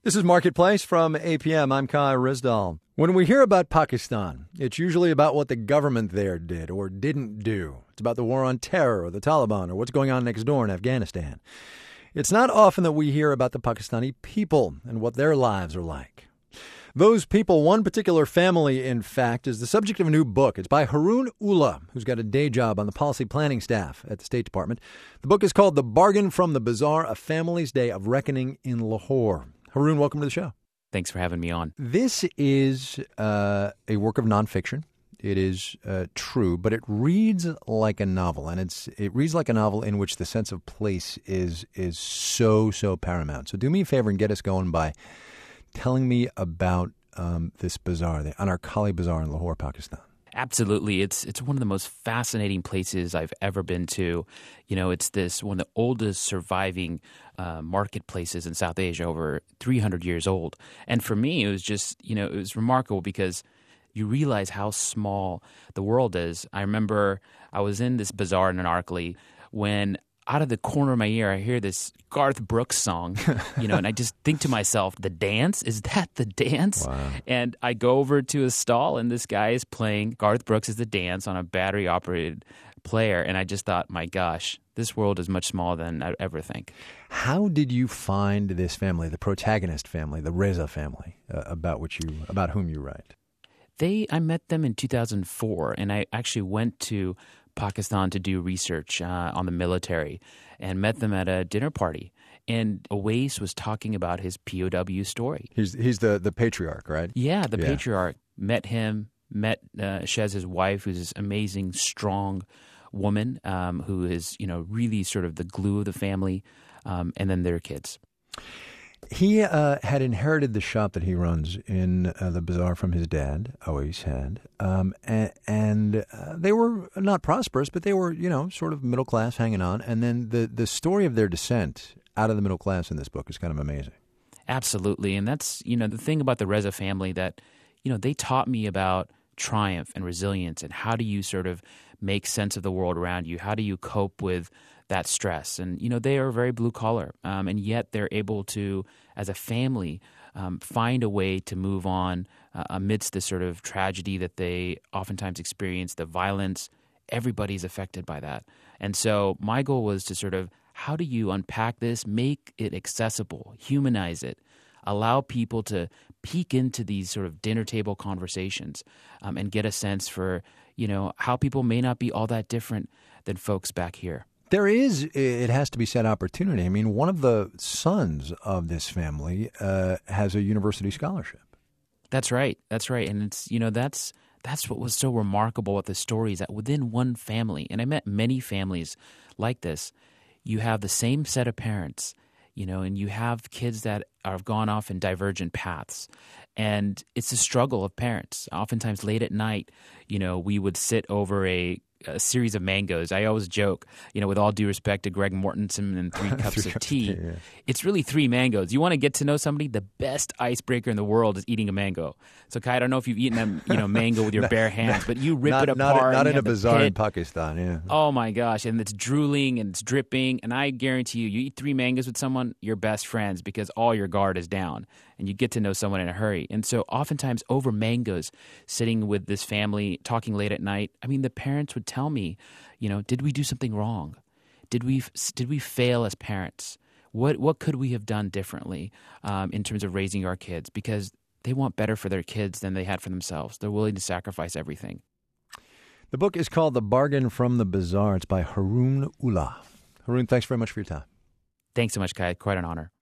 This is Marketplace from APM. I'm Kai Rizdal. When we hear about Pakistan, it's usually about what the government there did or didn't do. It's about the war on terror or the Taliban or what's going on next door in Afghanistan. It's not often that we hear about the Pakistani people and what their lives are like. Those people, one particular family, in fact, is the subject of a new book. It's by Haroon Ullah, who's got a day job on the policy planning staff at the State Department. The book is called The Bargain from the Bazaar, A Family's Day of Reckoning in Lahore. Haroon, welcome to the show. Thanks for having me on. This is a work of nonfiction. It is true, but it reads like a novel, and it reads like a novel in which the sense of place is so paramount. So do me a favor and get us going by telling me about this bazaar, the Anarkali Bazaar in Lahore, Pakistan. Absolutely. It's one of the most fascinating places I've ever been to. You know, it's one of the oldest surviving marketplaces in South Asia, over 300 years old. And for me, it was just, it was remarkable because you realize how small the world is. I remember I was in this bazaar in Anarkali when out of the corner of my ear, I hear this Garth Brooks song, and I just think to myself, the dance? Is that the dance? Wow. And I go over to a stall, and this guy is playing Garth Brooks' The Dance on a battery-operated player, and I just thought, my gosh, this world is much smaller than I ever think. How did you find this family, the protagonist family, the Reza family, about whom you write? I met them in 2004, and I actually went to Pakistan to do research on the military and met them at a dinner party. And Awais was talking about his POW story. He's the patriarch, right? Yeah, the patriarch. Met him, Shez, his wife, who's this amazing, strong woman who is, really sort of the glue of the family, and then their kids. He had inherited the shop that he runs in the bazaar from his dad, Awais had, and they were not prosperous, but they were, sort of middle class, hanging on. And then the story of their descent out of the middle class in this book is kind of amazing. Absolutely, and that's the thing about the Reza family that they taught me about triumph and resilience and how do you sort of make sense of the world around you? How do you cope with that stress? And, they are very blue collar, and yet they're able to, as a family, find a way to move on amidst the sort of tragedy that they oftentimes experience, the violence. Everybody's affected by that. And so my goal was to sort of, how do you unpack this, make it accessible, humanize it, allow people to peek into these sort of dinner table conversations and get a sense for, how people may not be all that different than folks back here. There is, it has to be said, opportunity. I mean, one of the sons of this family has a university scholarship. That's right. And it's, that's what was so remarkable about the story is that within one family, and I met many families like this, you have the same set of parents, and you have kids that have gone off in divergent paths. And it's a struggle of parents. Oftentimes late at night, we would sit over a series of mangoes. I always joke, with all due respect to Greg Mortensen and 3 cups of tea, it's really 3 mangoes. You want to get to know somebody, the best icebreaker in the world is eating a mango. So, Kai, I don't know if you've eaten a mango with your bare hands, but you rip it apart. Not in a bazaar in Pakistan, yeah. Oh, my gosh. And it's drooling and it's dripping. And I guarantee you eat 3 mangoes with someone, you're best friends because all your guard is down and you get to know someone in a hurry. And so oftentimes over mangoes, sitting with this family, talking late at night, the parents would tell me, did we do something wrong? Did we fail as parents? What could we have done differently in terms of raising our kids? Because they want better for their kids than they had for themselves. They're willing to sacrifice everything. The book is called The Bargain from the Bazaar. It's by Haroon Ullah. Haroon, thanks very much for your time. Thanks so much, Kai. Quite an honor.